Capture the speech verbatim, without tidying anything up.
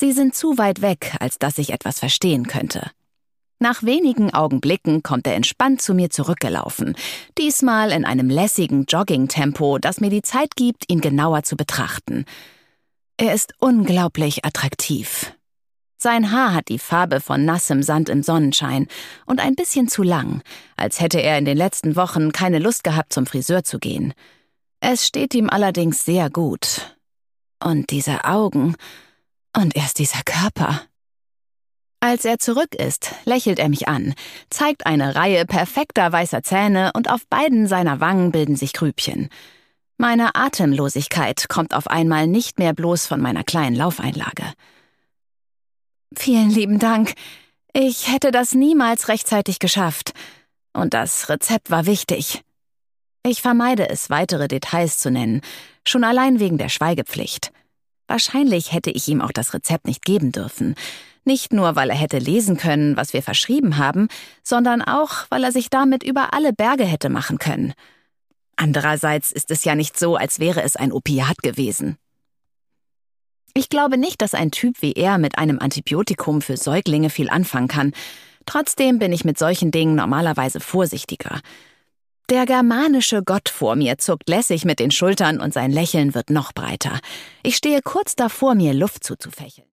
Sie sind zu weit weg, als dass ich etwas verstehen könnte. Nach wenigen Augenblicken kommt er entspannt zu mir zurückgelaufen, diesmal in einem lässigen Jogging-Tempo, das mir die Zeit gibt, ihn genauer zu betrachten. Er ist unglaublich attraktiv. Sein Haar hat die Farbe von nassem Sand im Sonnenschein und ein bisschen zu lang, als hätte er in den letzten Wochen keine Lust gehabt, zum Friseur zu gehen. Es steht ihm allerdings sehr gut. Und diese Augen und erst dieser Körper. Als er zurück ist, lächelt er mich an, zeigt eine Reihe perfekter weißer Zähne und auf beiden seiner Wangen bilden sich Grübchen. Meine Atemlosigkeit kommt auf einmal nicht mehr bloß von meiner kleinen Laufeinlage. Vielen lieben Dank. Ich hätte das niemals rechtzeitig geschafft. Und das Rezept war wichtig. Ich vermeide es, weitere Details zu nennen, schon allein wegen der Schweigepflicht. Wahrscheinlich hätte ich ihm auch das Rezept nicht geben dürfen. Nicht nur, weil er hätte lesen können, was wir verschrieben haben, sondern auch, weil er sich damit über alle Berge hätte machen können. Andererseits ist es ja nicht so, als wäre es ein Opiat gewesen. Ich glaube nicht, dass ein Typ wie er mit einem Antibiotikum für Säuglinge viel anfangen kann. Trotzdem bin ich mit solchen Dingen normalerweise vorsichtiger. Der germanische Gott vor mir zuckt lässig mit den Schultern und sein Lächeln wird noch breiter. Ich stehe kurz davor, mir Luft zuzufächeln.